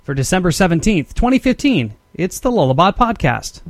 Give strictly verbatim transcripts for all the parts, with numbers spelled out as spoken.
For December seventeenth, twenty fifteen, it's the Lullabot Podcast.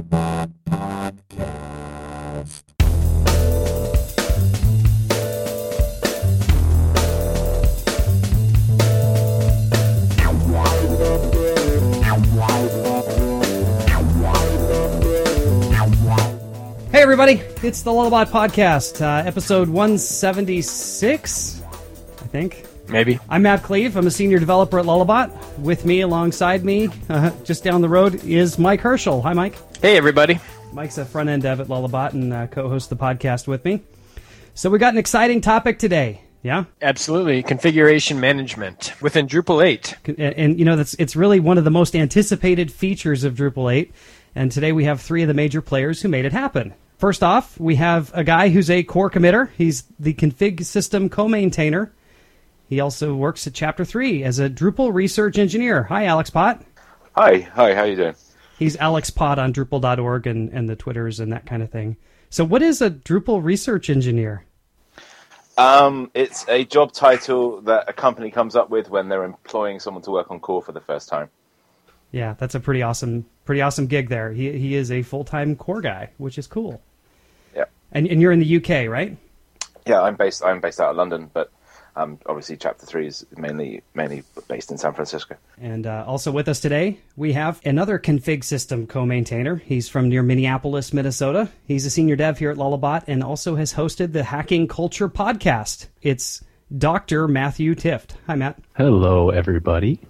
Hey everybody, it's the Lullabot Podcast, uh, episode one seventy-six, I think. Maybe. I'm Matt Cleve. I'm a senior developer at Lullabot. With me, alongside me, uh, just down the road, is Mike Herschel. Hi, Mike. Hey, everybody. Mike's a front-end dev at Lullabot and uh, co-hosts the podcast with me. So we got an exciting topic today, yeah? Absolutely. Configuration management within Drupal eight. And, and you know, that's it's really one of the most anticipated features of Drupal eight. And today we have three of the major players who made it happen. First off, we have a guy who's a core committer. He's the config system co-maintainer. He also works at Chapter three as a Drupal research engineer. Hi, Alex Pott. Hi, hi, how you doing? He's Alex Pott on Drupal dot org and, and the Twitters and that kind of thing. So what is a Drupal research engineer? Um, it's a job title that a company comes up with when they're employing someone to work on core for the first time. Yeah, that's a pretty awesome pretty awesome gig there. He he is a full-time core guy, which is cool. Yeah. And and you're in the U K, right? Yeah, I'm based I'm based out of London, but Um, obviously, Chapter three is mainly mainly based in San Francisco. And uh, also with us today, we have another config system co-maintainer. He's from near Minneapolis, Minnesota. He's a senior dev here at Lullabot and also has hosted the Hacking Culture podcast. It's Doctor Matthew Tift. Hi, Matt. Hello, everybody.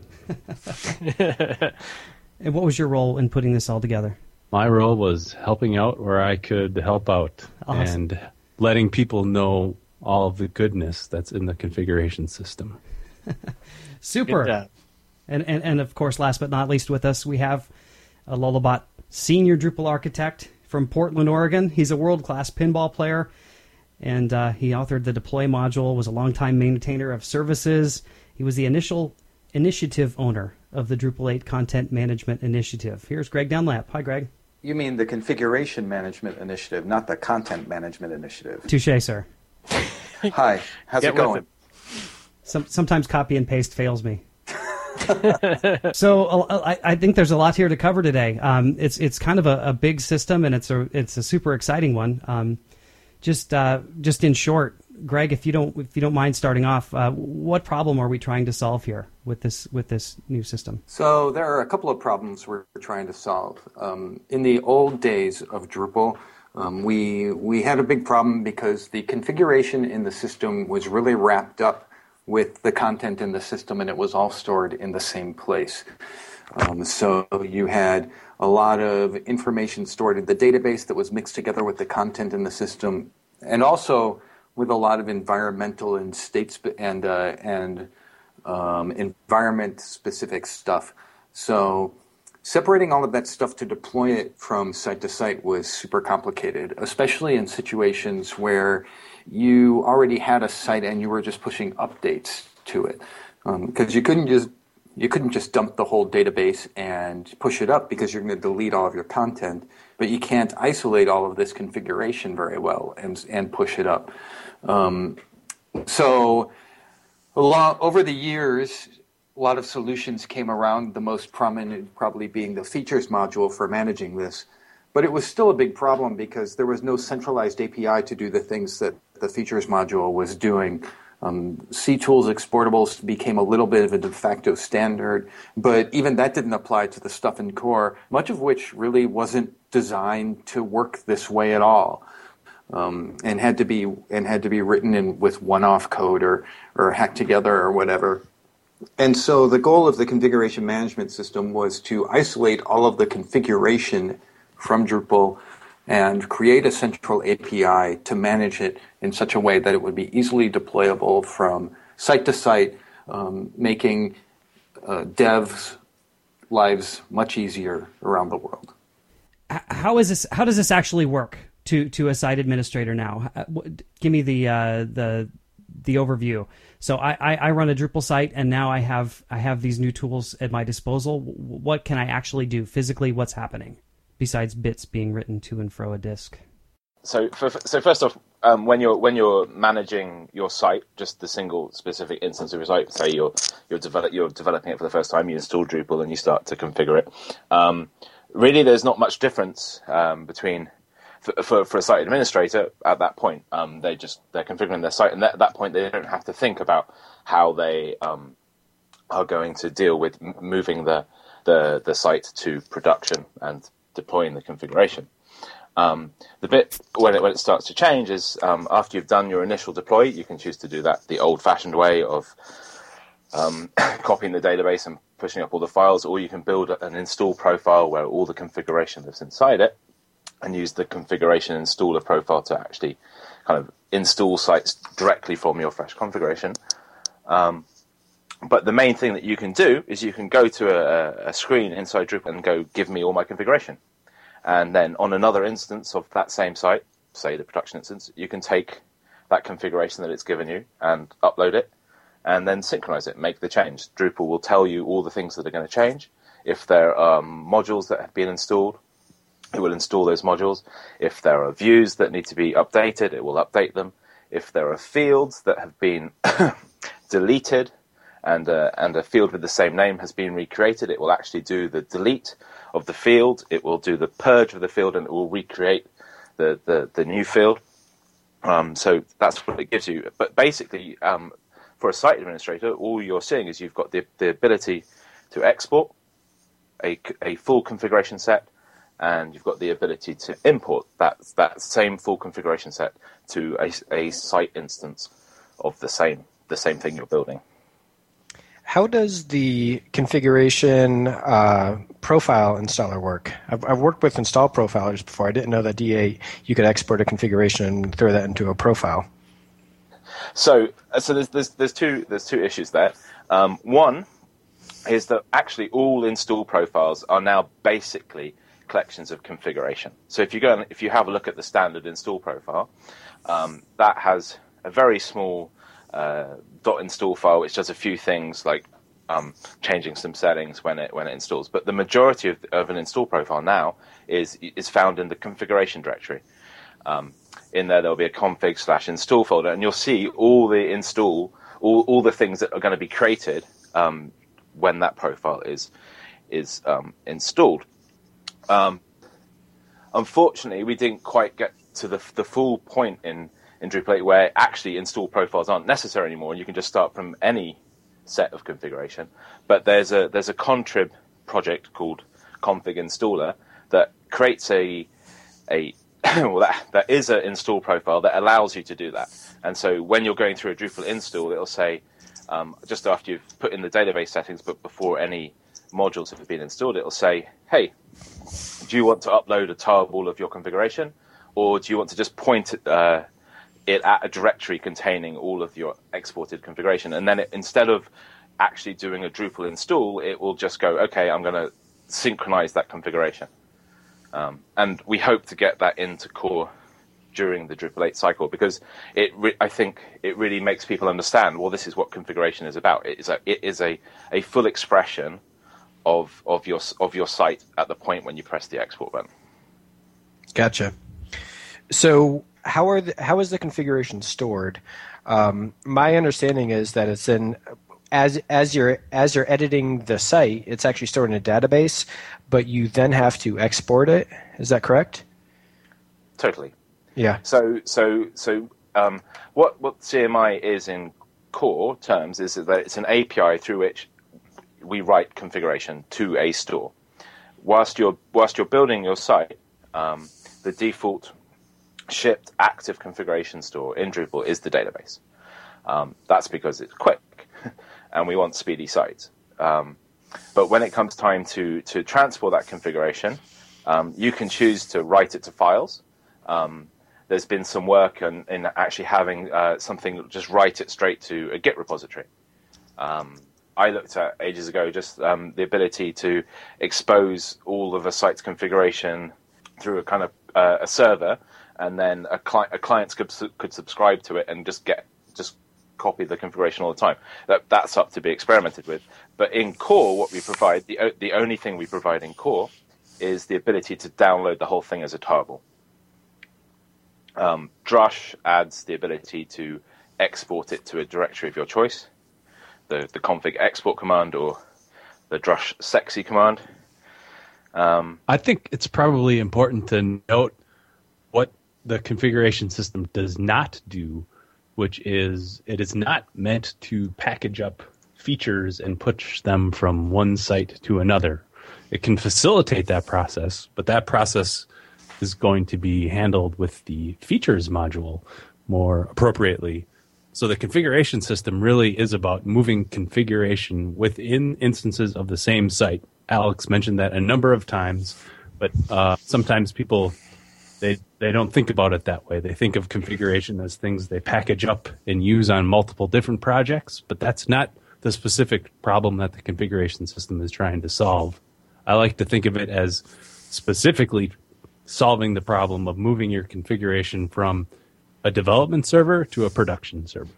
And what was your role in putting this all together? My role was helping out where I could help out Awesome. And letting people know all of the goodness that's in the configuration system. Super. And, and and of course, last but not least with us, we have a Lullabot senior Drupal architect from Portland, Oregon. He's a world-class pinball player, and uh, he authored the deploy module, was a longtime maintainer of services. He was the initial initiative owner of the Drupal eight Content Management Initiative. Here's Greg Dunlap. Hi, Greg. You mean the Configuration Management Initiative, not the Content Management Initiative. Touché, sir. Hi, how's Get it going? it. Some, sometimes copy and paste fails me. So uh, I, I think there's a lot here to cover today. Um, it's it's kind of a, a big system, and it's a it's a super exciting one. Um, just uh, just in short, Greg, if you don't if you don't mind starting off, uh, what problem are we trying to solve here with this with this new system? So there are a couple of problems we're trying to solve. Um, in the old days of Drupal, Um, we we had a big problem because the configuration in the system was really wrapped up with the content in the system, and it was all stored in the same place. Um, so you had a lot of information stored in the database that was mixed together with the content in the system, and also with a lot of environmental and state spe- and uh, and um, environment specific stuff. So separating all of that stuff to deploy it from site to site was super complicated, especially in situations where you already had a site and you were just pushing updates to it, because um, you couldn't just you couldn't just dump the whole database and push it up because you're going to delete all of your content. But you can't isolate all of this configuration very well and and push it up. Um, so, a lot, over the years, a lot of solutions came around, the most prominent probably being the features module for managing this. But it was still a big problem because there was no centralized A P I to do the things that the features module was doing. Um, CTools exportables became a little bit of a de facto standard, but even that didn't apply to the stuff in core, much of which really wasn't designed to work this way at all. Um, and had to be and had to be written in with one-off code or or hacked together or whatever. And so the goal of the configuration management system was to isolate all of the configuration from Drupal and create a central A P I to manage it in such a way that it would be easily deployable from site to site, um, making uh, devs' lives much easier around the world. How is this? How does this actually work to to a site administrator now? Give me the uh, the the overview. So I, I, I run a Drupal site, and now I have I have these new tools at my disposal. What can I actually do physically? What's happening besides bits being written to and fro a disk? So, for, so first off, um, when you're when you're managing your site, just the single specific instance of your site, say you're you're develop you're developing it for the first time, you install Drupal and you start to configure it. Um, really, there's not much difference um, between for, for for a site administrator at that point. Um, they just they're configuring their site, and at that point they don't have to think about how they um, are going to deal with m- moving the, the the site to production and deploying the configuration. Um, the bit when it when it starts to change is um, after you've done your initial deploy, you can choose to do that the old-fashioned way of um, copying the database and pushing up all the files, or you can build an install profile where all the configuration lives inside it, and use the configuration installer profile to actually kind of install sites directly from your fresh configuration. Um, but the main thing that you can do is you can go to a, a screen inside Drupal and go, give me all my configuration. And then on another instance of that same site, say the production instance, you can take that configuration that it's given you and upload it and then synchronize it, make the change. Drupal will tell you all the things that are going to change. If there are modules that have been installed, it will install those modules. If there are views that need to be updated, it will update them. If there are fields that have been deleted and, uh, and a field with the same name has been recreated, it will actually do the delete of the field, it will do the purge of the field, and it will recreate the, the, the new field. Um, so that's what it gives you. But basically, um, for a site administrator, all you're seeing is you've got the, the ability to export a, a full configuration set, and you've got the ability to import that, that same full configuration set to a, a site instance of the same the same thing you're building. How does the configuration uh, profile installer work? I've, I've worked with install profilers before. I didn't know that D eight you could export a configuration and throw that into a profile. So, so there's there's, there's two there's two issues there. Um, one is that actually all install profiles are now basically collections of configuration. So if you go and if you have a look at the standard install profile, um, that has a very small Uh, dot install file, which does a few things like um, changing some settings when it when it installs. But the majority of, of an install profile now is is found in the configuration directory. Um, in there, there'll be a config slash install folder, and you'll see all the install, all all the things that are going to be created um, when that profile is is um, installed. Um, unfortunately, we didn't quite get to the the full point in. in Drupal eight where actually install profiles aren't necessary anymore, and you can just start from any set of configuration. But there's a there's a contrib project called Config Installer that creates a a well that that is an install profile that allows you to do that. And so when you're going through a Drupal install, it'll say um, just after you've put in the database settings, but before any modules have been installed, it'll say, hey, do you want to upload a tarball of your configuration, or do you want to just point at uh, it at a directory containing all of your exported configuration? And then it, instead of actually doing a Drupal install, it will just go, okay, I'm going to synchronize that configuration. Um, and we hope to get that into core during the Drupal eight cycle, because it re- I think it really makes people understand, well, this is what configuration is about. It is a, it is a, a full expression of of your of your site at the point when you press the export button. Gotcha. So how are the, how is the configuration stored? Um, my understanding is that it's in as as you're as you're editing the site, it's actually stored in a database, but you then have to export it. Is that correct? Totally. Yeah. So so so um, what what C M I is in core terms is that it's an A P I through which we write configuration to a store. Whilst you're whilst you're building your site, um, the default shipped active configuration store in Drupal is the database. Um, that's because it's quick, and we want speedy sites. Um, but when it comes time to to transport that configuration, um, you can choose to write it to files. Um, there's been some work in, in actually having uh, something just write it straight to a Git repository. Um, I looked at ages ago just um, the ability to expose all of a site's configuration through a kind of uh, a server, and then a, cli- a client could could subscribe to it and just get just copy the configuration all the time. That that's up to be experimented with. But in core, what we provide, the the only thing we provide in core is the ability to download the whole thing as a tarball. Um, Drush adds the ability to export it to a directory of your choice, the, the config export command or the Drush sexy command. Um, I think it's probably important to note what the configuration system does not do, which is it is not meant to package up features and push them from one site to another. It can facilitate that process, but that process is going to be handled with the features module more appropriately. So the configuration system really is about moving configuration within instances of the same site. Alex mentioned that a number of times, but uh, sometimes people they they don't think about it that way. They think of configuration as things they package up and use on multiple different projects, but that's not the specific problem that the configuration system is trying to solve. I like to think of it as specifically solving the problem of moving your configuration from a development server to a production server.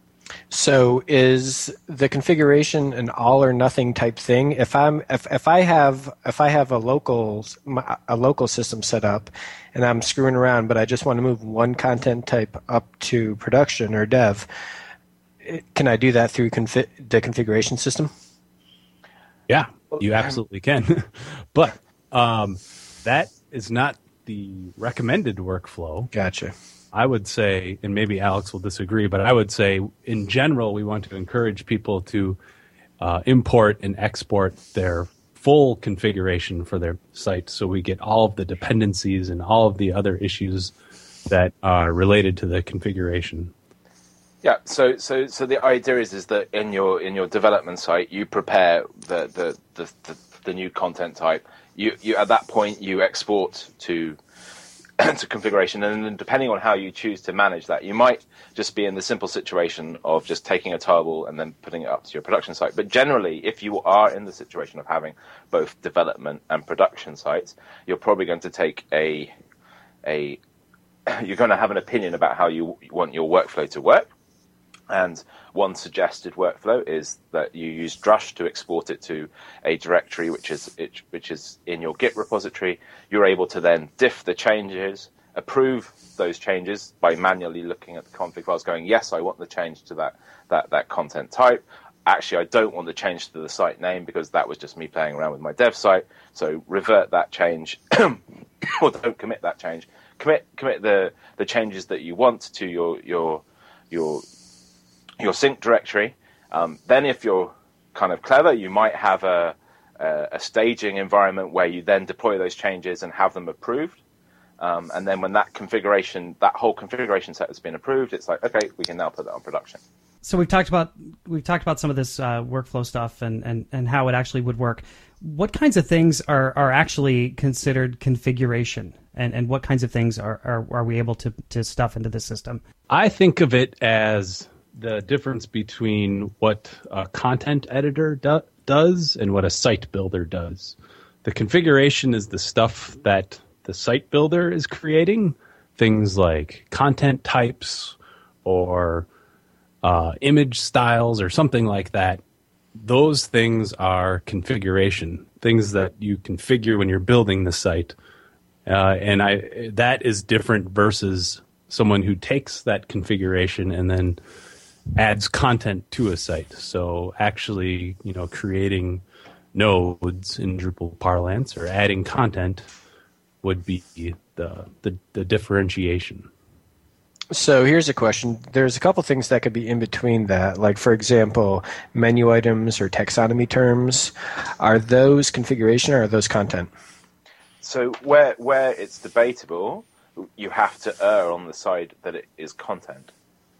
So is the configuration an all or nothing type thing? If I'm if, if I have if I have a local a local system set up and I'm screwing around, but I just want to move one content type up to production or dev, can I do that through confi- the configuration system? Yeah, you absolutely can. But um, that is not the recommended workflow. Gotcha. I would say, and maybe Alex will disagree, but I would say in general, we want to encourage people to uh, import and export their full configuration for their site so we get all of the dependencies and all of the other issues that are related to the configuration. Yeah, so so so the idea is is that in your in your development site you prepare the the the, the, the new content type. You you at that point you export to to configuration, and then depending on how you choose to manage that, you might just be in the simple situation of just taking a tarball and then putting it up to your production site. But generally, if you are in the situation of having both development and production sites, you're probably going to take a a you're going to have an opinion about how you want your workflow to work. And one suggested workflow is that you use Drush to export it to a directory which is it, which is in your Git repository. You're able to then diff the changes, approve those changes by manually looking at the config files, going, yes, I want the change to that that that content type. Actually, I don't want the change to the site name because that was just me playing around with my dev site. So revert that change, or don't commit that change. Commit commit the the changes that you want to your your your your sync directory. Um, then if you're kind of clever, you might have a, a, a staging environment where you then deploy those changes and have them approved. Um, and then when that configuration, that whole configuration set has been approved, it's like, okay, we can now put that on production. So we've talked about we've talked about some of this uh, workflow stuff and, and, and how it actually would work. What kinds of things are, are actually considered configuration, and, and what kinds of things are, are, are we able to, to stuff into the system? I think of it as the difference between what a content editor do- does and what a site builder does. The configuration is the stuff that the site builder is creating, things like content types or uh, image styles or something like that. Those things are configuration, things that you configure when you're building the site. Uh, and I that is different versus someone who takes that configuration and then adds content to a site. So actually, you know, creating nodes in Drupal parlance or adding content would be the, the, the differentiation. So here's a question. There's a couple things that could be in between that. Like, for example, menu items or taxonomy terms. Are those configuration or are those content? So where where it's debatable, you have to err on the side that it is content.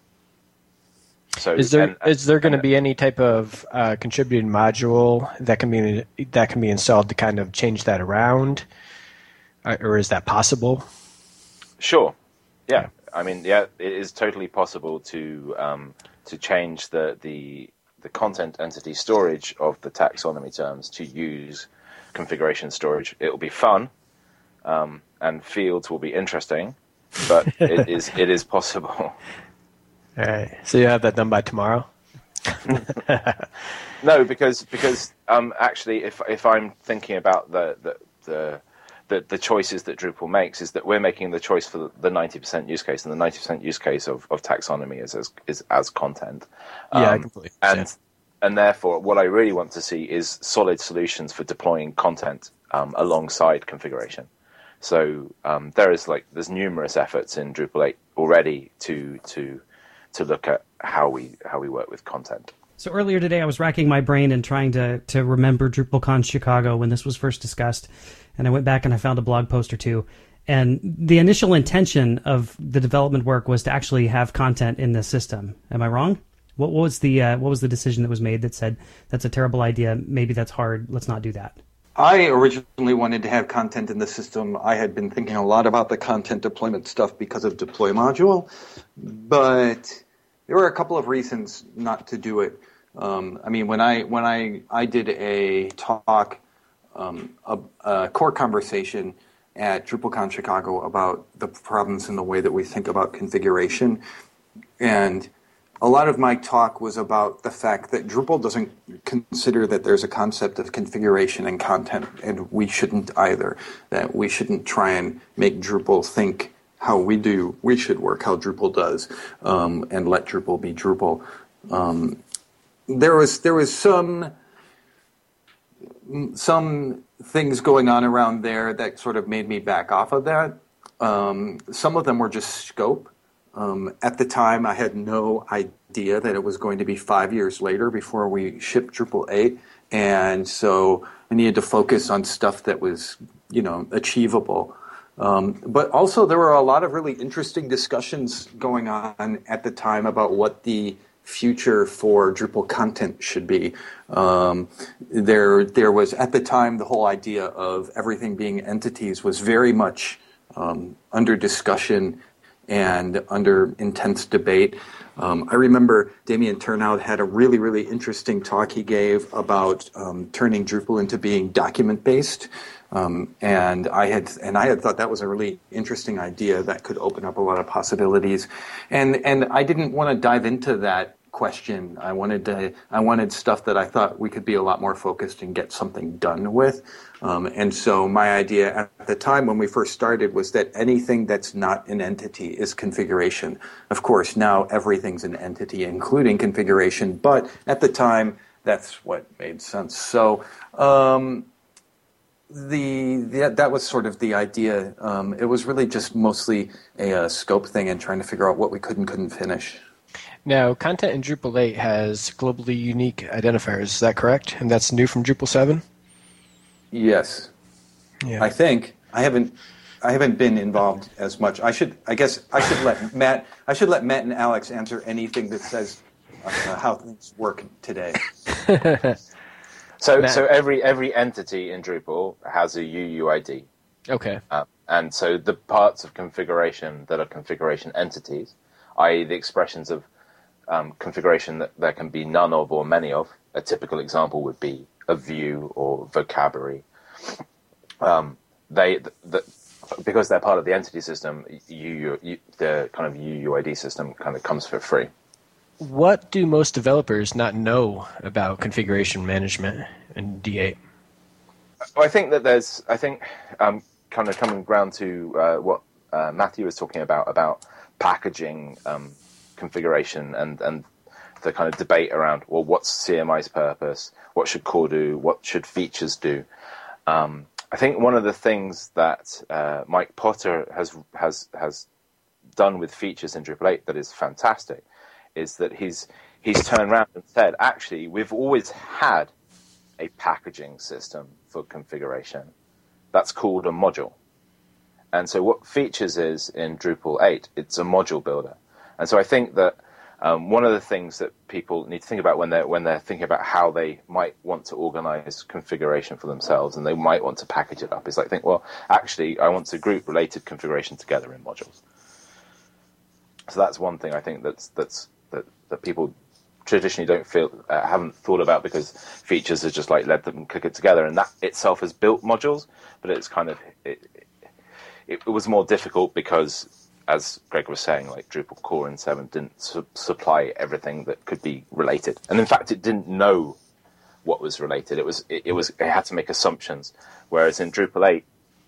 So is there and, is there going to and, be any type of uh, contributed module that can be that can be installed to kind of change that around, uh, or is that possible? Sure. Yeah. I mean, yeah, it is totally possible to um, to change the, the the content entity storage of the taxonomy terms to use configuration storage. It will be fun, um, and fields will be interesting, but it is it is possible. All right. So you have that done by tomorrow? No, because because um, actually, if if I'm thinking about the the the, the, the choices that Drupal makes is that we're making the choice for the ninety percent use case, and the ninety percent use case of, of taxonomy is as, is as content. Yeah, um, I completely and understand. and therefore, what I really want to see is solid solutions for deploying content um, alongside configuration. So um, there is like there's numerous efforts in Drupal eight already to to to look at how we how we work with content. So earlier today, I was racking my brain and trying to, to remember DrupalCon Chicago when this was first discussed, and I went back and I found a blog post or two. And the initial intention of the development work was to actually have content in the system. Am I wrong? What was the uh, what was the decision that was made that said that's a terrible idea? Maybe that's hard. Let's not do that. I originally wanted to have content in the system. I had been thinking a lot about the content deployment stuff because of deploy module, but there were a couple of reasons not to do it. Um, I mean, when I when I, I did a talk, um, a, a core conversation at DrupalCon Chicago about the problems in the way that we think about configuration, and a lot of my talk was about the fact that Drupal doesn't consider that there's a concept of configuration and content, and we shouldn't either. That we shouldn't try and make Drupal think how we do. We should work how Drupal does, um, and let Drupal be Drupal. Um, There was there was some some things going on around there that sort of made me back off of that. Um, some of them were just scope. Um, at the time, I had no idea that it was going to be five years later before we shipped Drupal eight, and so I needed to focus on stuff that was, you know, achievable. Um, but also, there were a lot of really interesting discussions going on at the time about what the future for Drupal content should be. Um, there, there was at the time the whole idea of everything being entities was very much um, under discussion and under intense debate. Um, I remember Damien Turnout had a really, really interesting talk he gave about um, turning Drupal into being document based. Um, and I had and I had thought that was a really interesting idea that could open up a lot of possibilities. And and I didn't want to dive into that question. I wanted to. I wanted stuff that I thought we could be a lot more focused and get something done with. Um, and so my idea at the time when we first started was that anything that's not an entity is configuration. Of course, now everything's an entity, including configuration. But at the time, that's what made sense. So um, the, the that was sort of the idea. Um, it was really just mostly a, a scope thing and trying to figure out what we could and couldn't finish. Now, content in Drupal eight has globally unique identifiers. Is that correct? And that's new from Drupal seven? Yes. Yeah. I think I haven't I haven't been involved as much. I should I guess I should let Matt I should let Matt and Alex answer anything that says uh, how things work today. So Matt. so every every entity in Drupal has a U U I D. Okay. Uh, and so the parts of configuration that are configuration entities, that is the expressions of um, configuration that there can be none of or many of. A typical example would be a view or vocabulary. Um, they the, the, because they're part of the entity system, you, you, the kind of U U I D system kind of comes for free. What do most developers not know about configuration management in D eight? Well, I think that there's, I think, um, kind of coming round to uh, what uh, Matthew was talking about, about packaging um, configuration and, and the kind of debate around, well, what's C M I's purpose? What should core do? What should features do? Um, I think one of the things that uh, Mike Potter has has has done with features in Drupal eight that is fantastic is that he's he's turned around and said, actually, we've always had a packaging system for configuration. That's called a module. And so what features is in Drupal eight, it's a module builder. And so I think that um, one of the things that people need to think about when they're, when they're thinking about how they might want to organize configuration for themselves and they might want to package it up is like, think, well, actually, I want to group related configuration together in modules. So that's one thing I think that's, that's, that, that people traditionally don't feel, uh, haven't thought about because features are just like let them click it together, and that itself has built modules, but it's kind of, it, it, it was more difficult because, as Greg was saying, like Drupal core in seven didn't su- supply everything that could be related, and in fact, it didn't know what was related. It was it, it was it had to make assumptions. Whereas in Drupal eight,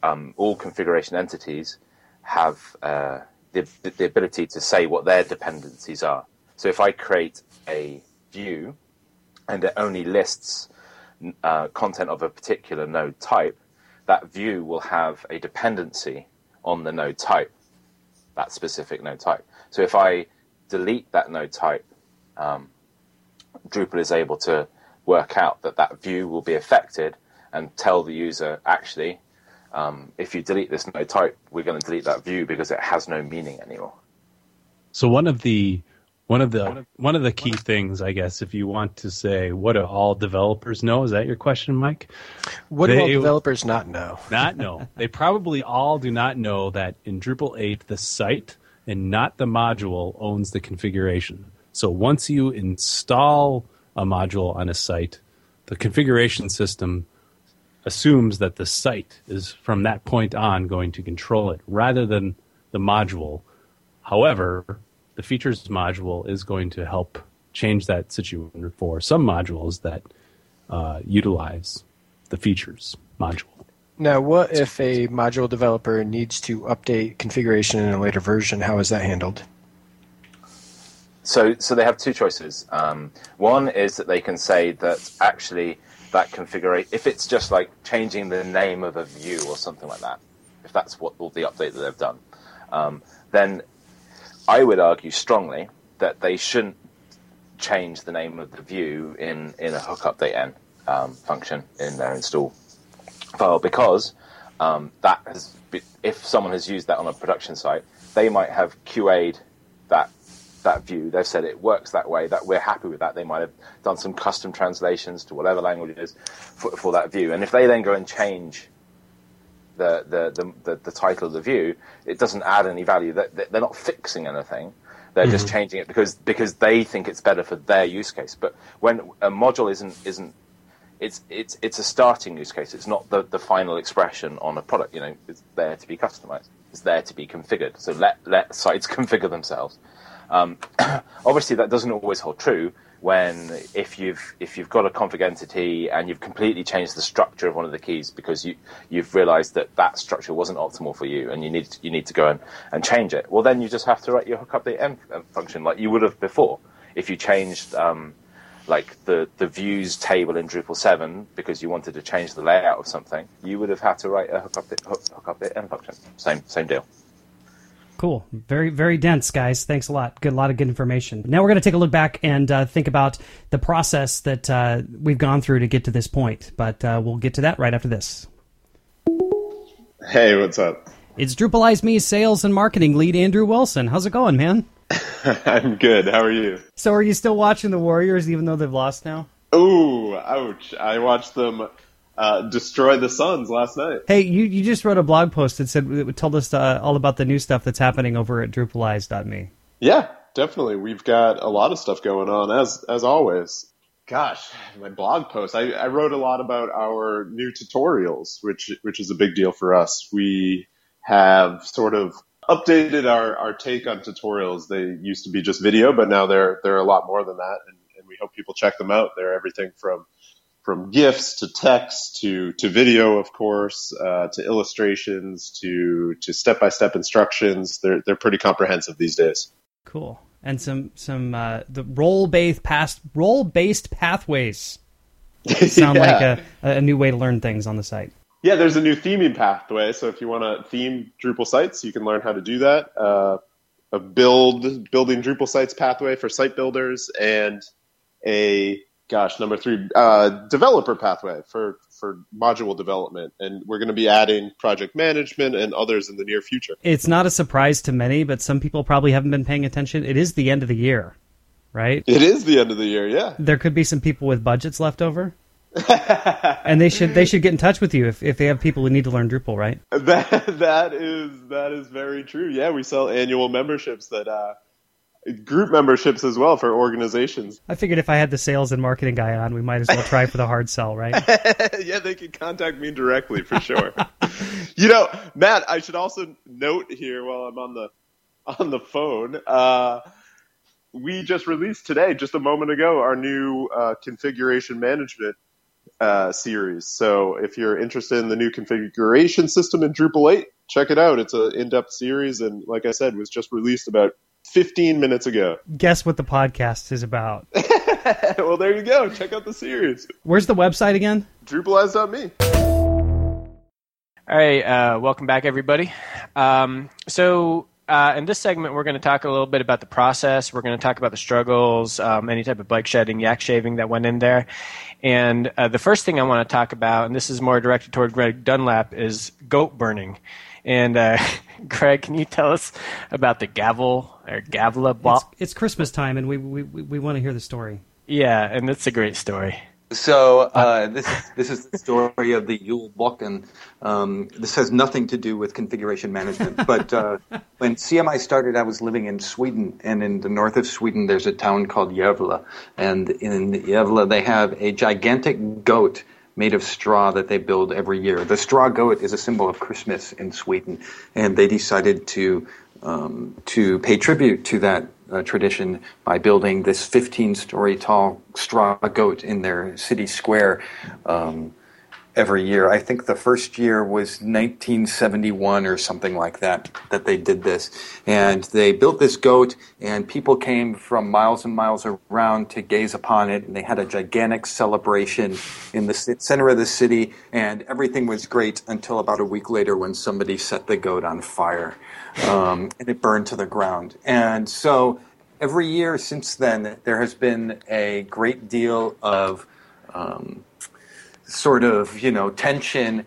um, all configuration entities have uh, the, the ability to say what their dependencies are. So if I create a view and it only lists uh, content of a particular node type, that view will have a dependency on the node type, that specific node type. So if I delete that node type, um, Drupal is able to work out that that view will be affected and tell the user, actually, um, if you delete this node type, we're going to delete that view because it has no meaning anymore. So one of the one of the one of the key things, I guess, if you want to say, what do all developers know? Is that your question, Mike? What they, do all developers not know? Not know. They probably all do not know that in Drupal eight, the site and not the module owns the configuration. So once you install a module on a site, the configuration system assumes that the site is from that point on going to control it rather than the module. However, the features module is going to help change that situation for some modules that uh, utilize the features module. Now, what if a module developer needs to update configuration in a later version? How is that handled? So, so they have two choices. Um, one is that they can say that actually that configuration, if it's just like changing the name of a view or something like that, if that's what all the update that they've done, um, then I would argue strongly that they shouldn't change the name of the view in, in a hook update n um, function in their install file, because um, that has been, if someone has used that on a production site, they might have Q A'd that that view. They've said it works that way, that we're happy with that. They might have done some custom translations to whatever language it is for, for that view. And if they then go and change the the, the, the the title of the view, it doesn't add any value. They're not fixing anything. They're mm-hmm. just changing it because because they think it's better for their use case. But when a module isn't isn't it's it's it's a starting use case. It's not the, the final expression on a product. You know, it's there to be customized. It's there to be configured. So let let sites configure themselves. Um, obviously, that doesn't always hold true when if you've if you've got a config entity and you've completely changed the structure of one of the keys because you you've realized that that structure wasn't optimal for you and you need you need to go and, and change it. Well, then you just have to write your hook update n function like you would have before if you changed um, like the the views table in Drupal seven because you wanted to change the layout of something. You would have had to write a hook update hook, hook update n function. Same same deal. Cool. Very, very dense, guys. Thanks a lot. Good, a lot of good information. Now we're going to take a look back and uh, think about the process that uh, we've gone through to get to this point. But uh, we'll get to that right after this. Hey, what's up? It's Drupalize Me sales and marketing lead Andrew Wilson. How's it going, man? I'm good. How are you? So are you still watching the Warriors even though they've lost now? Ooh, ouch. I watched them Uh, destroy the Suns last night. Hey, you, you just wrote a blog post that said it told us uh, all about the new stuff that's happening over at Drupalize dot me. Yeah, definitely. We've got a lot of stuff going on as as always. Gosh, my blog post. I, I wrote a lot about our new tutorials, which which is a big deal for us. We have sort of updated our, our take on tutorials. They used to be just video, but now they're they're a lot more than that, and, and we hope people check them out. They're everything from From GIFs to text to, to video, of course, uh, to illustrations to to step-by-step instructions. They're they're pretty comprehensive these days. Cool. And some some uh, the role-based past role-based pathways sound yeah. like a, a new way to learn things on the site. Yeah, there's a new theming pathway. So if you want to theme Drupal sites, you can learn how to do that. Uh, a build building Drupal sites pathway for site builders, and a Gosh, number three, uh, developer pathway for, for module development. And we're going to be adding project management and others in the near future. It's not a surprise to many, but some people probably haven't been paying attention. It is the end of the year, right? It is the end of the year, yeah. There could be some people with budgets left over. And they should they should get in touch with you if, if they have people who need to learn Drupal, right? That that is that is very true. Yeah, we sell annual memberships that uh group memberships as well for organizations. I figured if I had the sales and marketing guy on, we might as well try for the hard sell, right? Yeah, they can contact me directly for sure. You know, Matt, I should also note here while I'm on the on the phone, uh, we just released today, just a moment ago, our new uh, configuration management uh, series. So if you're interested in the new configuration system in Drupal eight, check it out. It's an in-depth series, and like I said, was just released about fifteen minutes ago. Guess what the podcast is about. Well, there you go. Check out the series. Where's the website again? Drupalize dot me. All right, uh, welcome back, everybody. Um, so uh, in this segment, we're going to talk a little bit about the process. We're going to talk about the struggles, um, any type of bike shedding, yak shaving that went in there. And uh, the first thing I want to talk about, and this is more directed toward Greg Dunlap, is goat burning. And uh, Greg, can you tell us about the gavel or Gavla? It's, it's Christmas time, and we we, we want to hear the story. Yeah, and it's a great story. So uh, this is this is the story of the Yule Bock, and um, this has nothing to do with configuration management. But uh, when C M I started, I was living in Sweden, and in the north of Sweden, there's a town called Gävle, and in Gävle they have a gigantic goat made of straw that they build every year. The straw goat is a symbol of Christmas in Sweden, and they decided to um, to pay tribute to that uh, tradition by building this fifteen-story tall straw goat in their city square um, every year. I think the first year was nineteen seventy-one or something like that, that they did this. And they built this goat, and people came from miles and miles around to gaze upon it, and they had a gigantic celebration in the center of the city, and everything was great until about a week later when somebody set the goat on fire, um, and it burned to the ground. And so every year since then, there has been a great deal of um, sort of, you know, tension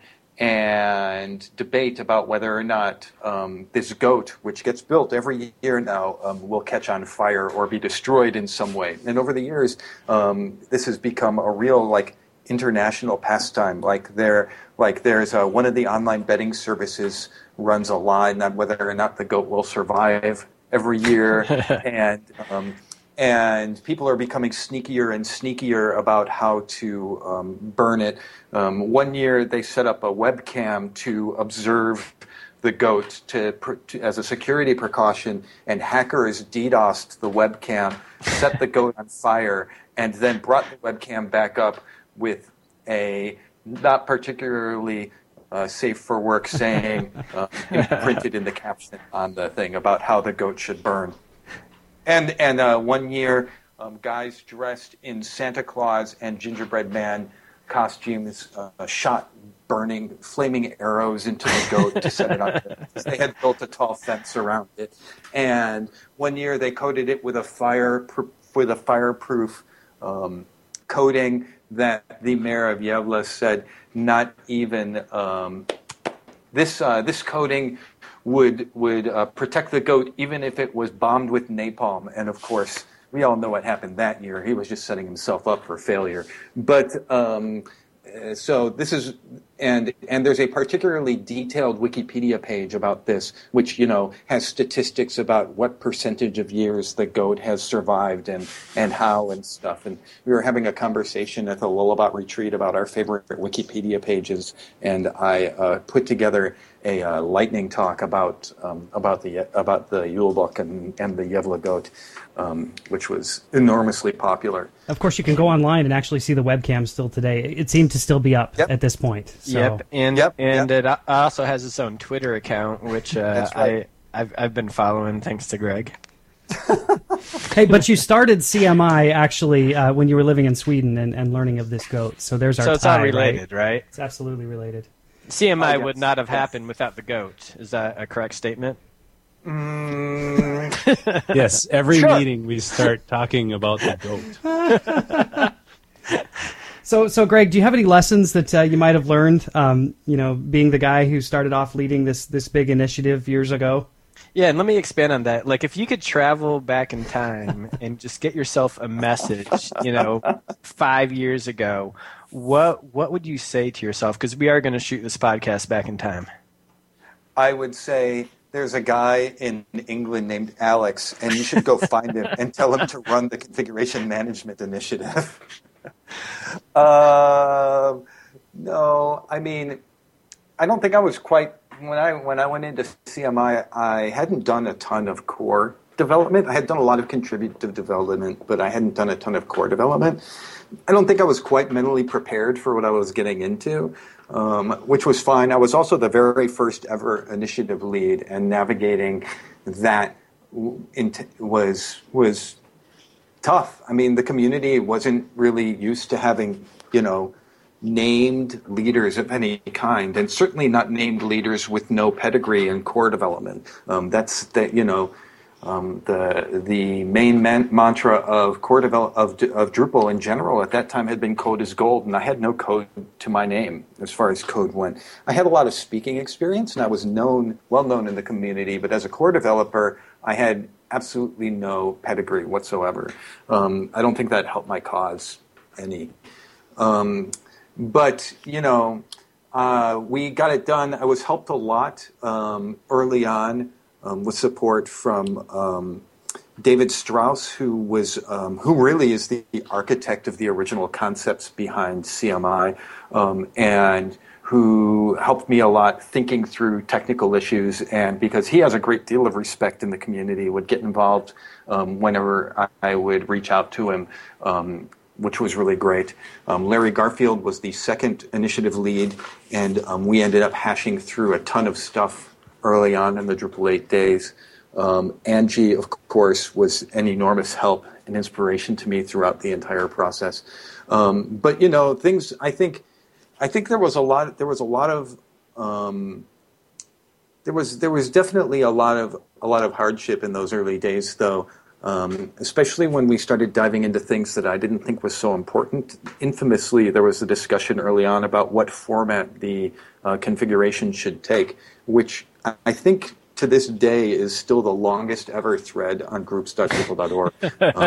and debate about whether or not um, this goat, which gets built every year now, um, will catch on fire or be destroyed in some way. And over the years, um, this has become a real, like, international pastime. Like there, like there's a, one of the online betting services runs a line on whether or not the goat will survive every year, and um, and people are becoming sneakier and sneakier about how to um, burn it. Um, one year they set up a webcam to observe the goat to, to as a security precaution, and hackers DDoSed the webcam, set the goat on fire, and then brought the webcam back up with a not particularly uh, safe for work saying uh, printed in the caption on the thing about how the goat should burn. And and uh, one year, um, guys dressed in Santa Claus and gingerbread man costumes uh, shot burning, flaming arrows into the goat to set it on. They had built a tall fence around it. And one year they coated it with a fire with a fireproof um, coating that the mayor of Gävle said not even um, this uh, this coating would would uh, protect the goat even if it was bombed with napalm. And of course, we all know what happened that year. He was just setting himself up for failure. But um, so this is, and and there's a particularly detailed Wikipedia page about this, which, you know, has statistics about what percentage of years the goat has survived and, and how and stuff. And we were having a conversation at the Lullabot retreat about our favorite Wikipedia pages, and I uh, put together a uh, lightning talk about um, about the about the Yule Bock and, and the Gävle goat, um, which was enormously popular. Of course, you can go online and actually see the webcam still today. It seemed to still be up yep. at this point. So. Yep, and yep. and yep. it also has its own Twitter account, which uh, right. I I've I've been following thanks to Greg. Hey, but you started C M I actually uh, when you were living in Sweden and, and learning of this goat. So there's our so it's tie, all related, right? right? It's absolutely related. C M I would not have happened without the goat. Is that a correct statement? Mm. Yes, every Sure. meeting we start talking about the goat. So, so Greg, do you have any lessons that uh, you might have learned, um, you know, being the guy who started off leading this, this big initiative years ago? Yeah, and let me expand on that. Like, if you could travel back in time and just get yourself a message, you know, five years ago, what what would you say to yourself? Because we are going to shoot this podcast back in time. I would say there's a guy in England named Alex, and you should go find him and tell him to run the configuration management initiative. uh, no, I mean, I don't think I was quite... When I when I went into C M I, I hadn't done a ton of core development. I had done a lot of contributive development, but I hadn't done a ton of core development. I don't think I was quite mentally prepared for what I was getting into, um, which was fine. I was also the very first ever initiative lead, and navigating that was was tough. I mean, the community wasn't really used to having, you know, named leaders of any kind, and certainly not named leaders with no pedigree in core development. Um, that's the, you know, um, the the main man- mantra of core develop of of Drupal in general at that time had been code is gold, and I had no code to my name as far as code went. I had a lot of speaking experience, and I was known, well known in the community, but as a core developer, I had absolutely no pedigree whatsoever. Um, I don't think that helped my cause any. Um, But, you know, uh, we got it done. I was helped a lot um, early on um, with support from um, David Strauss, who was um, who really is the architect of the original concepts behind C M I, um, and who helped me a lot thinking through technical issues. And because he has a great deal of respect in the community, would get involved um, whenever I, I would reach out to him. Um, which was really great. Um, Larry Garfield was the second initiative lead, and um, we ended up hashing through a ton of stuff early on in the Drupal eight days. Um, Angie, of course, was an enormous help and inspiration to me throughout the entire process. Um, but you know, things. I think, I think there was a lot. There was a lot of. Um, there was there was definitely a lot of a lot of hardship in those early days, though. Um, especially when we started diving into things that I didn't think was so important. Infamously, there was a discussion early on about what format the uh, configuration should take, which I think to this day is still the longest ever thread on groups dot drupal dot org. uh,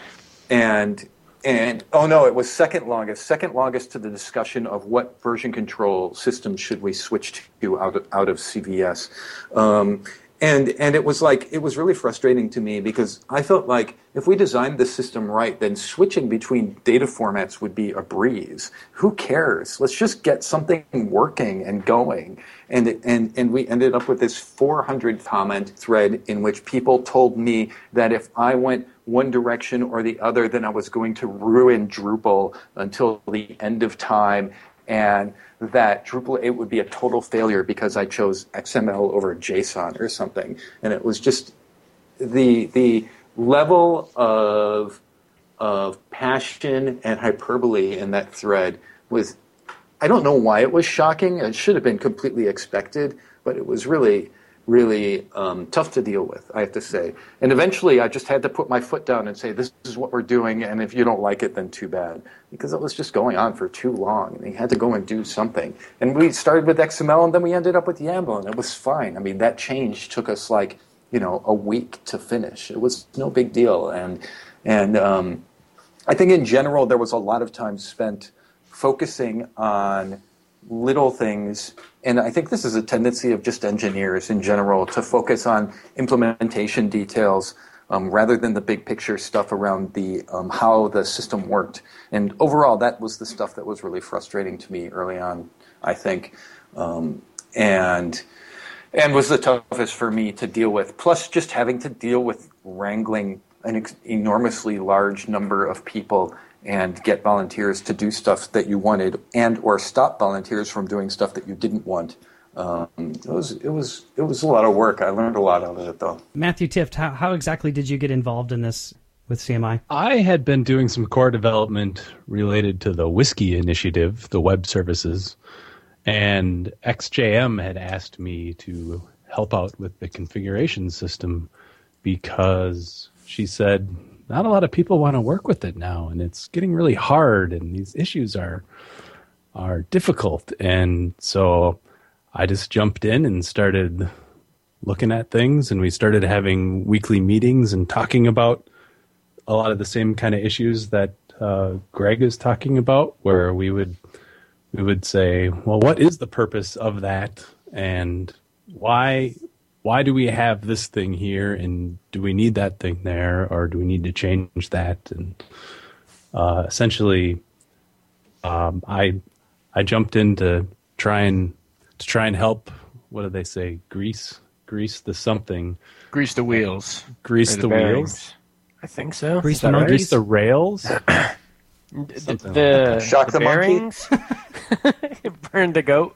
and and oh no, it was second longest, second longest to the discussion of what version control system should we switch to out of, out of C V S. Um, And and it was like, it was really frustrating to me because I felt like if we designed the system right, then switching between data formats would be a breeze. Who cares? Let's just get something working and going. And it, and and we ended up with this four hundred comment thread in which people told me that if I went one direction or the other, then I was going to ruin Drupal until the end of time, and that Drupal eight would be a total failure because I chose X M L over JSON or something. And it was just the the level of of passion and hyperbole in that thread was, I don't know why it was shocking. It should have been completely expected, but it was really, really um, tough to deal with, I have to say. And eventually I just had to put my foot down and say, this is what we're doing, and if you don't like it, then too bad. Because it was just going on for too long, and he had to go and do something. And we started with X M L, and then we ended up with YAML, and it was fine. I mean, that change took us like, you know, a week to finish. It was no big deal. And, and um, I think in general there was a lot of time spent focusing on little things, and I think this is a tendency of just engineers in general to focus on implementation details um, rather than the big picture stuff around the um, how the system worked. And overall, that was the stuff that was really frustrating to me early on, I think, um, and and was the toughest for me to deal with. Plus, just having to deal with wrangling an ex- enormously large number of people and get volunteers to do stuff that you wanted, and or stop volunteers from doing stuff that you didn't want. Um, it was it was it was a lot of work. I learned a lot out of it, though. Matthew Tift, how how exactly did you get involved in this with C M I? I had been doing some core development related to the Whiskey Initiative, the web services, and X J M had asked me to help out with the configuration system because she said not a lot of people want to work with it now, and it's getting really hard, and these issues are are difficult. And so I just jumped in and started looking at things, and we started having weekly meetings and talking about a lot of the same kind of issues that uh, Greg is talking about, where we would we would say, well, what is the purpose of that, and why why do we have this thing here, and do we need that thing there, or do we need to change that? And uh, essentially, um, I I jumped in to try and to try and help. What do they say? Grease grease the something. Grease the wheels. Grease the the, bearings. wheels. I think so. Grease Is the that right? monkeys? Grease the rails. The, Something the, Shock the the monkey? bearings. Burn the goat.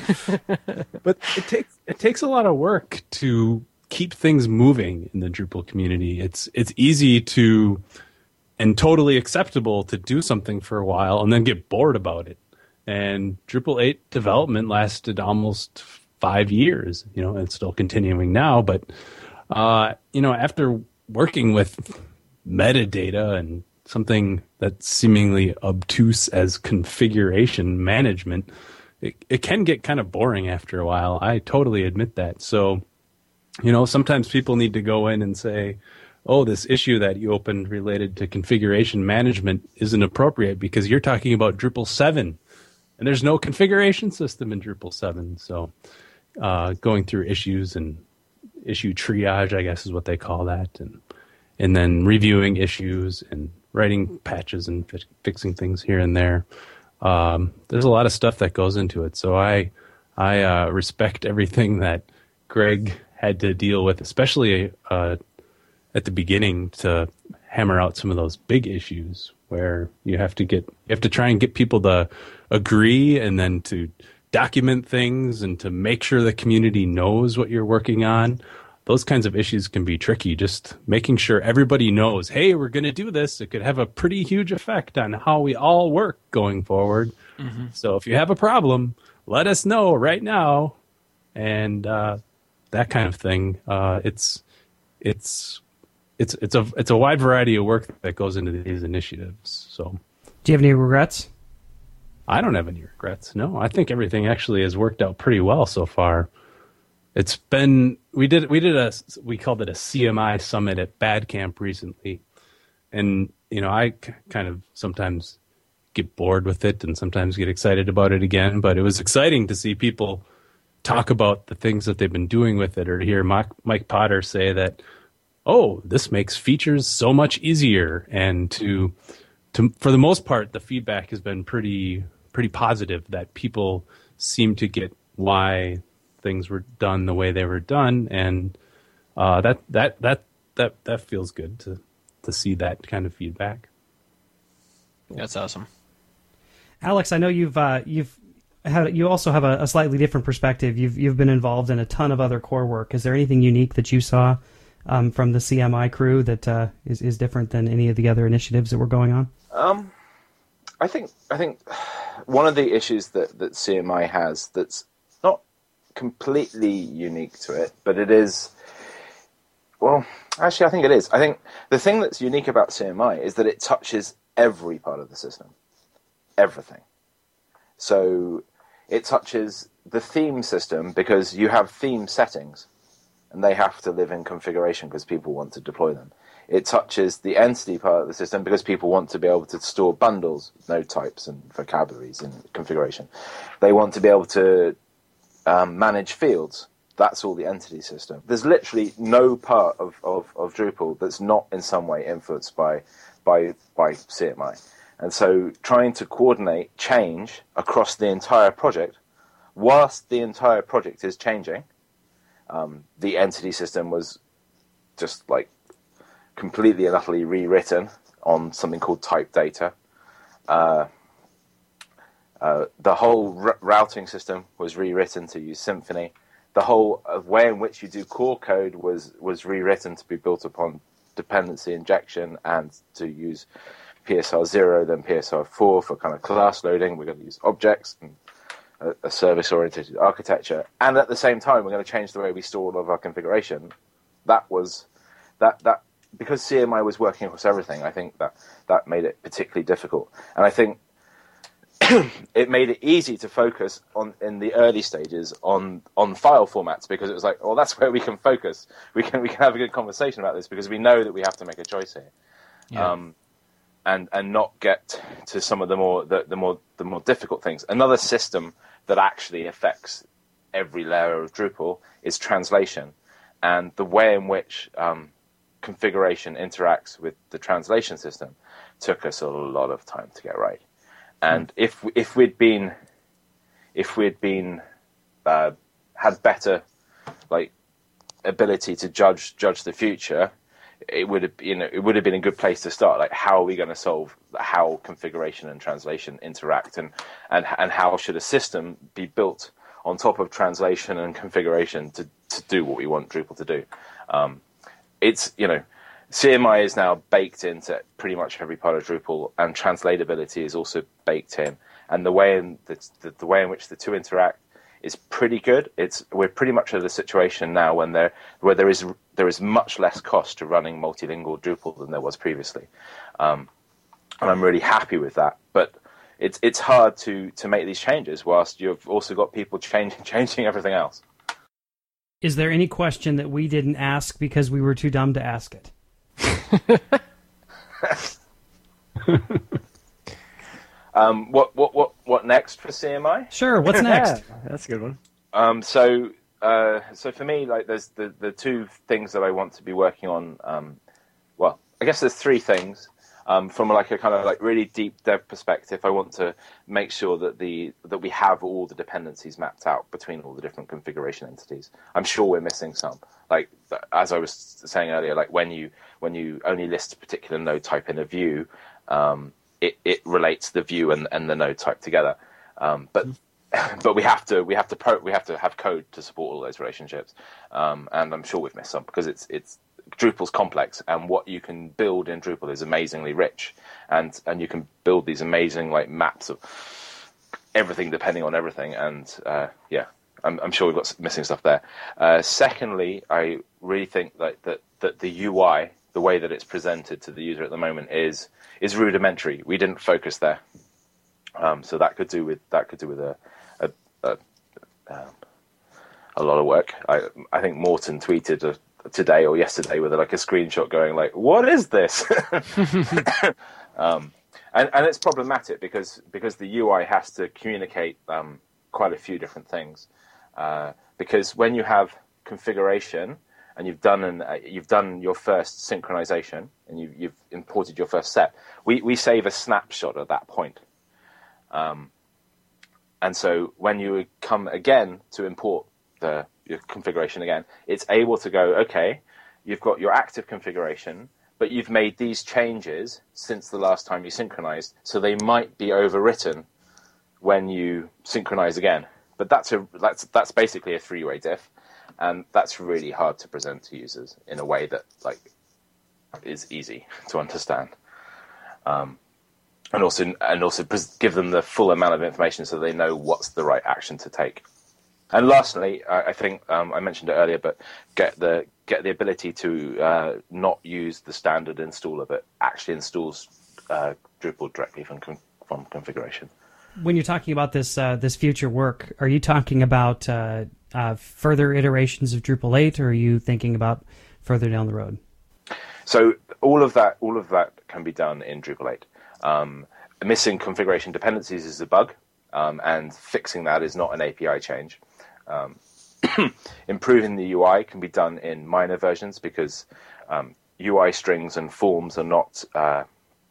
But it takes it takes a lot of work to keep things moving in the Drupal community. It's it's easy to and totally acceptable to do something for a while and then get bored about it. And Drupal eight development lasted almost five years. You know, it's still continuing now. But uh, you know, after working with metadata and something that's seemingly obtuse as configuration management, it, it can get kind of boring after a while. I totally admit that. So, you know, sometimes people need to go in and say, oh, this issue that you opened related to configuration management isn't appropriate because you're talking about Drupal seven, and there's no configuration system in Drupal seven. So uh, going through issues and issue triage, I guess is what they call that, and and then reviewing issues and writing patches and fi- fixing things here and there. Um, there's a lot of stuff that goes into it. So I I uh, respect everything that Greg had to deal with, especially uh, at the beginning, to hammer out some of those big issues where you have to get you have to try and get people to agree and then to document things and to make sure the community knows what you're working on. Those kinds of issues can be tricky. Just making sure everybody knows, hey, we're going to do this. It could have a pretty huge effect on how we all work going forward. Mm-hmm. So if you have a problem, let us know right now. And uh, that kind of thing. Uh, it's it's it's it's a it's a wide variety of work that goes into these initiatives. So, do you have any regrets? I don't have any regrets. No, I think everything actually has worked out pretty well so far. It's been we did we did a we called it a C M I summit at Bad Camp recently, and you know I c- kind of sometimes get bored with it and sometimes get excited about it again. But it was exciting to see people talk about the things that they've been doing with it, or to hear Mike, Mike Potter say that, oh, this makes features so much easier, and to to for the most part the feedback has been pretty pretty positive, that people seem to get why things were done the way they were done, and uh, that that that that that feels good to to see that kind of feedback. That's awesome, Alex. I know you've uh, you've had you also have a, a slightly different perspective. You've you've been involved in a ton of other core work. Is there anything unique that you saw um, from the C M I crew that uh, is is different than any of the other initiatives that were going on? Um, I think I think one of the issues that that C M I has that's not completely unique to it, but it is, well, actually I think it is. I think the thing that's unique about C M I is that it touches every part of the system. Everything. So it touches the theme system because you have theme settings and they have to live in configuration because people want to deploy them. It touches the entity part of the system because people want to be able to store bundles, node types and vocabularies in configuration. They want to be able to Um, manage fields. That's all the entity system. There's literally no part of, of, of Drupal that's not in some way influenced by by by C M I. And so trying to coordinate change across the entire project, whilst the entire project is changing, um, the entity system was just like completely and utterly rewritten on something called type data. Uh, Uh, the whole r- routing system was rewritten to use Symfony. The whole uh, way in which you do core code was, was rewritten to be built upon dependency injection and to use P S R zero, then P S R four for kind of class loading. We're going to use objects and a, a service-oriented architecture. And at the same time, we're going to change the way we store all of our configuration. That was that that because C M I was working across everything. I think that that made it particularly difficult. And I think it made it easy to focus on in the early stages on on file formats, because it was like, well, that's where we can focus. We can we can have a good conversation about this because we know that we have to make a choice here, yeah. um, and and not get to some of the more the, the more the more difficult things. Another system that actually affects every layer of Drupal is translation, and the way in which um, configuration interacts with the translation system took us a lot of time to get right. And if if we'd been if we'd been uh, had better like ability to judge judge the future, it would have, you know, it would have been a good place to start. Like, how are we going to solve how configuration and translation interact, and and and how should a system be built on top of translation and configuration to to do what we want Drupal to do? Um, it's, you know, C M I is now baked into pretty much every part of Drupal, and translatability is also baked in. And the way in the, the, the way in which the two interact is pretty good. It's we're pretty much at a situation now when there where there is there is much less cost to running multilingual Drupal than there was previously, um, and I'm really happy with that. But it's it's hard to to make these changes whilst you've also got people changing changing everything else. Is there any question that we didn't ask because we were too dumb to ask it? um, what what what what next for C M I? Sure. What's next? Yeah, that's a good one. Um, so uh, so for me, like, there's the the two things that I want to be working on. Um, well, I guess there's three things. Um, from like a kind of like really deep dev perspective, I want to make sure that the that we have all the dependencies mapped out between all the different configuration entities. I'm sure we're missing some. Like, as I was saying earlier, like when you when you only list a particular node type in a view, um, it, it relates the view and, and the node type together. Um, but but we have to we have to pro, we have to have code to support all those relationships. Um, and I'm sure we've missed some because it's it's. Drupal's complex, and what you can build in Drupal is amazingly rich, and and you can build these amazing like maps of everything depending on everything, and uh, yeah, I'm, I'm sure we've got missing stuff there. Uh, secondly, I really think like that that the U I, the way that it's presented to the user at the moment, is is rudimentary. We didn't focus there, um, so that could do with that could do with a a, a, um, a lot of work. I I think Morten tweeted a today or yesterday with like a screenshot going like, what is this? um, and, and it's problematic because because the U I has to communicate um, quite a few different things. Uh, because when you have configuration and you've done an uh, you've done your first synchronization and you, you've imported your first step, we, we save a snapshot at that point. Um, and so when you come again to import the your configuration again, it's able to go, okay, you've got your active configuration, but you've made these changes since the last time you synchronized, so they might be overwritten when you synchronize again. But that's a that's that's basically a three-way diff, and that's really hard to present to users in a way that like is easy to understand. Um, and also and also give them the full amount of information so they know what's the right action to take. And lastly, I think um, I mentioned it earlier, but get the get the ability to uh, not use the standard installer, but actually installs uh, Drupal directly from from configuration. When you're talking about this uh, this future work, are you talking about uh, uh, further iterations of Drupal eight, or are you thinking about further down the road? So all of that all of that can be done in Drupal eight. Um, missing configuration dependencies is a bug, um, and fixing that is not an A P I change. Um, improving the U I can be done in minor versions because um, U I strings and forms are not uh,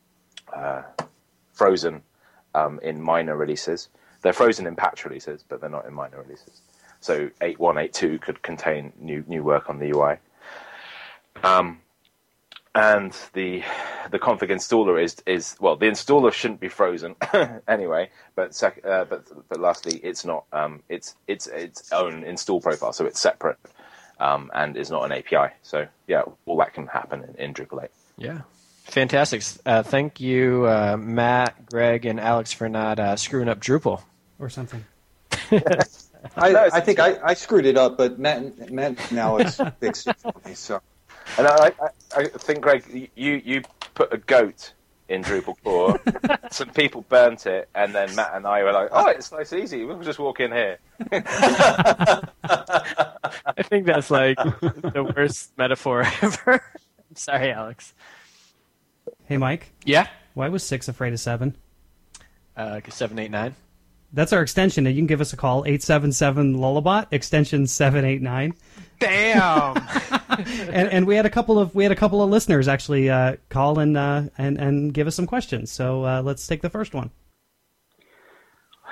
uh, frozen um, in minor releases. They're frozen in patch releases, but they're not in minor releases. So eight point one, eight point two could contain new new work on the U I. Um, and the the config installer is is well, the installer shouldn't be frozen anyway. But sec, uh, but but lastly, it's not. Um, it's it's its own install profile, so it's separate um, and is not an A P I. So yeah, all that can happen in, in Drupal eight. Yeah, fantastic. Uh, thank you, uh, Matt, Greg, and Alex for not uh, screwing up Drupal or something. I, I think I, I screwed it up, but Matt Matt now it's fixed it for me. So. And I, I, I think, Greg, you, you put a goat in Drupal core. Some people burnt it, and then Matt and I were like, "Oh, it's nice, easy. We'll just walk in here." I think that's like the worst metaphor ever. I'm sorry, Alex. Hey, Mike. Yeah. Why was six afraid of seven? Uh, seven eight nine. That's our extension. You can give us a call, eight seven seven Lullabot, extension seven eight nine. Damn. and and we had a couple of we had a couple of listeners actually uh, call and uh, and and give us some questions. So uh, let's take the first one.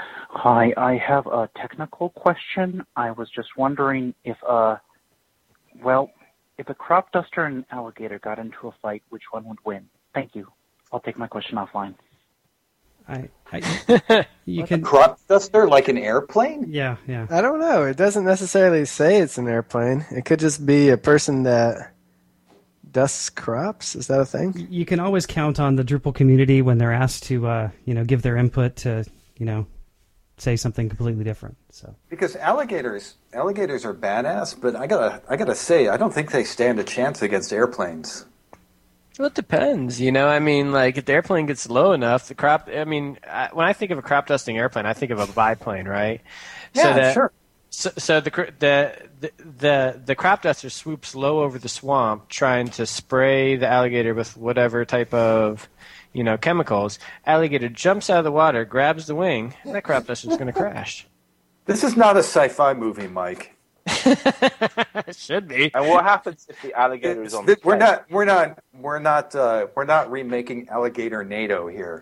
Hi, I have a technical question. I was just wondering if uh, Well, if a crop duster and an alligator got into a fight, which one would win? Thank you. I'll take my question offline. I, I you Like can a crop duster, like an airplane? yeah yeah. I don't know. It doesn't necessarily say it's an airplane. It could just be a person that dusts crops. Is that a thing? You can always count on the Drupal community when they're asked to uh, you know give their input to you know say something completely different. So Because alligators, alligators are badass, but I gotta, I gotta say, I don't think they stand a chance against airplanes. Well, it depends. You know, I mean, like if the airplane gets low enough, the crop. I mean, I, when I think of a crop dusting airplane, I think of a biplane, right? Yeah, so that, sure. So, so the, cr- the the the the crop duster swoops low over the swamp, trying to spray the alligator with whatever type of, you know, chemicals. Alligator jumps out of the water, grabs the wing, and that crop duster is going to crash. This is not a sci-fi movie, Mike. It should be. And what happens if the alligator is on Th- the we're plane? not, we're not, we're not, uh, we're not remaking Alligator NATO here.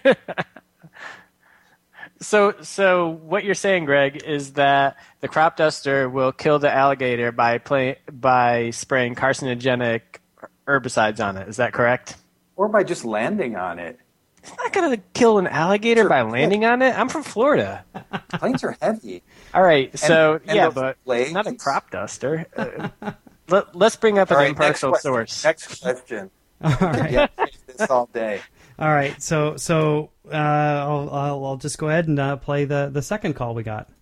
So, so what you're saying, Greg, is that the crop duster will kill the alligator by play, by spraying carcinogenic herbicides on it. Is that correct? Or by just landing on it. It's not going to kill an alligator Sure. by landing on it. I'm from Florida. Planes are heavy. All right, so and yeah, those but blades? not a crop duster. Uh, let, let's bring up All an right, impartial next source. question. Next question. all right. Yeah, this all day. All right, so so uh, I'll, I'll I'll just go ahead and uh, play the, the second call we got.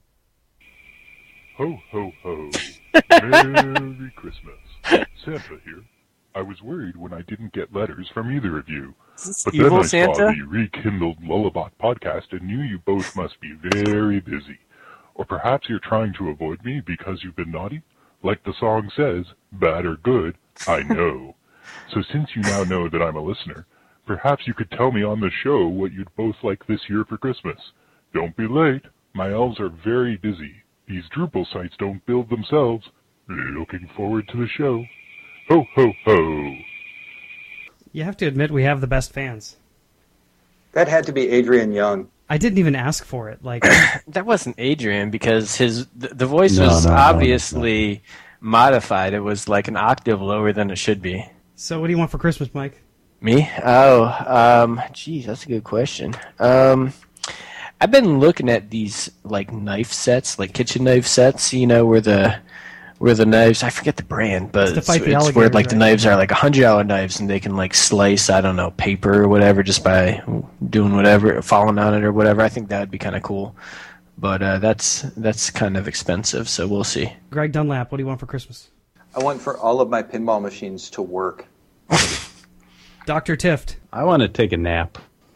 Ho, ho, ho. Merry Christmas. Santa here. I was worried when I didn't get letters from either of you. But then Evil I Santa? saw the rekindled Lullabot podcast and knew you both must be very busy. Or perhaps you're trying to avoid me because you've been naughty? Like the song says, bad or good, I know. So since you now know that I'm a listener, perhaps you could tell me on the show what you'd both like this year for Christmas. Don't be late. My elves are very busy. These Drupal sites don't build themselves. Looking forward to the show. Ho, ho, ho. You have to admit we have the best fans. That had to be Adrian Young. I didn't even ask for it. Like That wasn't Adrian because his the, the voice No, was no, no, obviously no. modified. It was like an octave lower than it should be. So what do you want for Christmas, Mike? Me? Oh, um, geez, that's a good question. Um, I've been looking at these like knife sets, like kitchen knife sets. You know, where the where the knives, I forget the brand, but It's to it's, fight the it's where alligators, like the right? knives are like a hundred dollar knives, and they can like slice, I don't know, paper or whatever, just by doing whatever, falling on it or whatever. I think that would be kind of cool, but uh, that's that's kind of expensive, so we'll see. Greg Dunlap, what do you want for Christmas? I want for all of my pinball machines to work. Doctor Tift, I want to take a nap.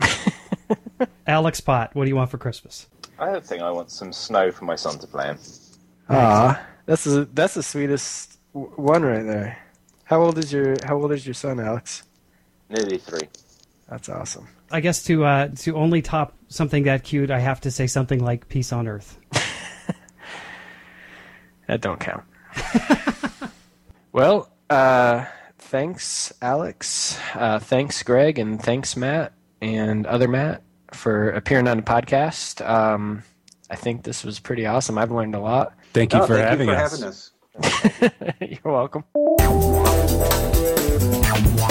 Alex Pot, what do you want for Christmas? I think I want some snow for my son to play in. Ah, that's a, that's the sweetest w- one right there. How old is your How old is your son, Alex? Nearly three. That's awesome. I guess to uh, to only top something that cute, I have to say something like "Peace on Earth." That don't count. Well, uh, thanks, Alex. Uh, thanks, Greg, and thanks, Matt, and other Matt, for appearing on the podcast. Um, I think this was pretty awesome. I've learned a lot. Thank you Oh, for, thank having, you for us. having us. You're welcome.